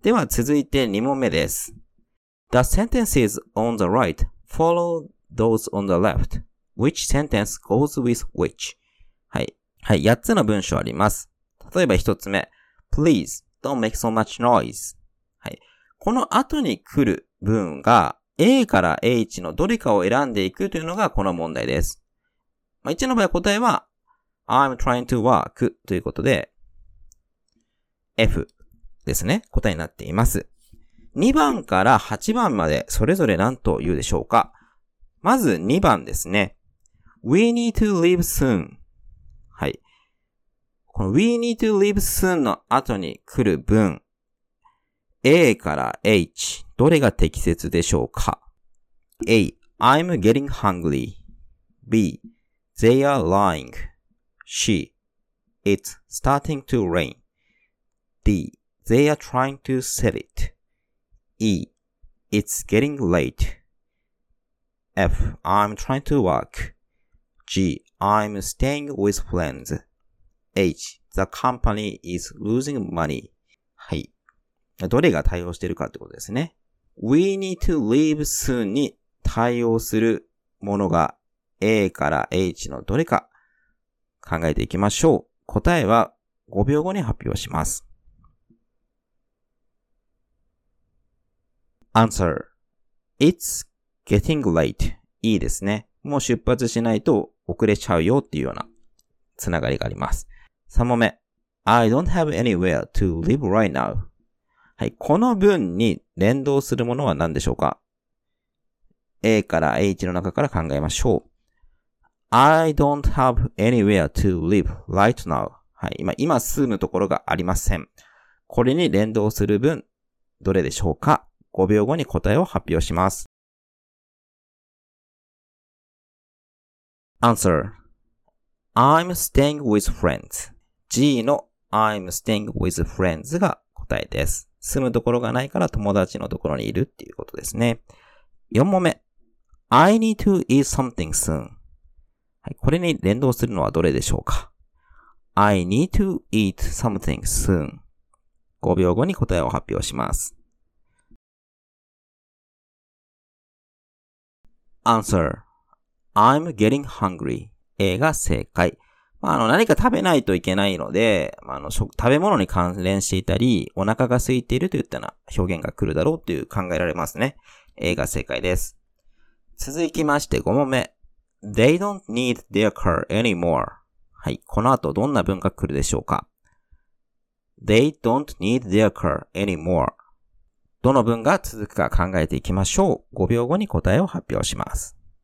では続いて2問目です。The sentences on the right follow those on the left. Which sentence goes with which? はい。はい。8つの文章あります。例えば1つ目。Please don't make so much noise. はい。この後に来る文が A から H のどれかを選んでいくというのがこの問題です。1の場合答えは I'm trying to work ということで F ですね。答えになっています。2番から8番までそれぞれ何と言うでしょうか。まず2番ですね。We need to leave soon. はい。この We need to leave soon の後に来る文 A から H どれが適切でしょうか。 A. I'm getting hungry. B. They are lying. C. It's starting to rain. D. They are trying to sell it. E. It's getting late. F. I'm trying to work. G. I'm staying with friends. H. The company is losing money. はい。どれが対応しているかってことですね。We need to leave soon に対応するものが A から H のどれか考えていきましょう。答えは5秒後に発表します。Answer. It's getting late. いいですね。もう出発しないと遅れちゃうよっていうようなつながりがあります。3問目。I don't have anywhere to live right now. はい。この文に連動するものは何でしょうか？ A から H の中から考えましょう。I don't have anywhere to live right now. はい。今住むところがありません。これに連動する文、どれでしょうか？ 5 秒後に答えを発表します。Answer. I'm staying with friends. G の I'm staying with friends が答えです。住むところがないから友達のところにいるっていうことですね。4問目。I need to eat something soon. はい、これに連動するのはどれでしょうか？ I need to eat something soon. 5秒後に答えを発表します。Answer. I'm getting hungry. A が正解。何か食べないといけないので、食べ物に関連していたり、お腹が空いているといったような表現が来るだろうという考えられますね。A が正解です。続きまして5問目。They don't need their car anymore. はい。この後どんな文が来るでしょうか？ They don't need their car anymore. どの文が続くか考えていきましょう。5秒後に答えを発表します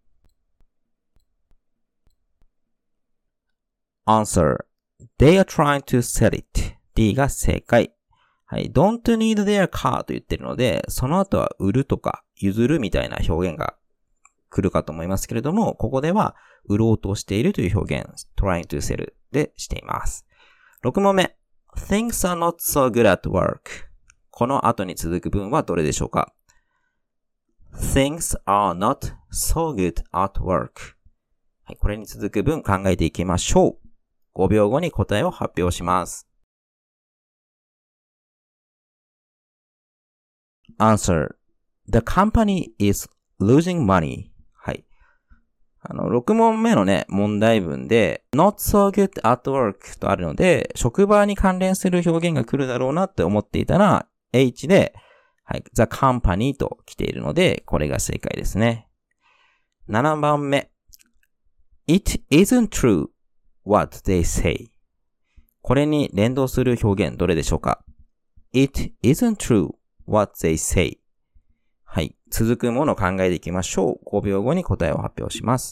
。Answer. They are trying to sell it. D が正解。はい。don't need their car と言ってるので、その後は売るとか譲るみたいな表現が来るかと思いますけれども、ここでは売ろうとしているという表現、trying to sell でしています。6問目。Things are not so good at work. この後に続く文はどれでしょうか？ Things are not so good at work. はい。これに続く文考えていきましょう。5秒後に答えを発表します。Answer. The company is losing money. はい。6問目のね、問題文で not so good at work とあるので、職場に関連する表現が来るだろうなって思っていたら、H で、はい、the company と来ているので、これが正解ですね。7番目。It isn't true what they say. これに連動する表現どれでしょうか？ It isn't true what they say. はい。続くものを考えていきましょう。5秒後に答えを発表します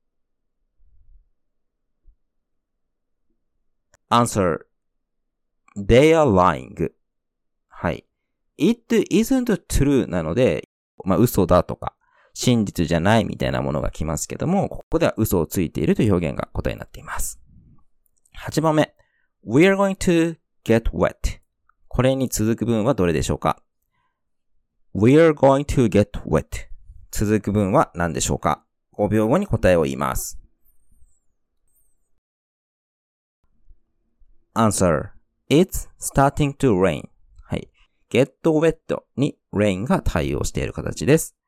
。Answer. They are lying. はい。It isn't true なので、嘘だとか、真実じゃないみたいなものが来ますけども、ここでは嘘をついているという表現が答えになっています。8番目。We're going to get wet. これに続く文はどれでしょうか？ We're going to get wet. 続く文は何でしょうか？ 5 秒後に答えを言います。Answer. It's starting to rain. はい。 get wet に rain が対応している形です。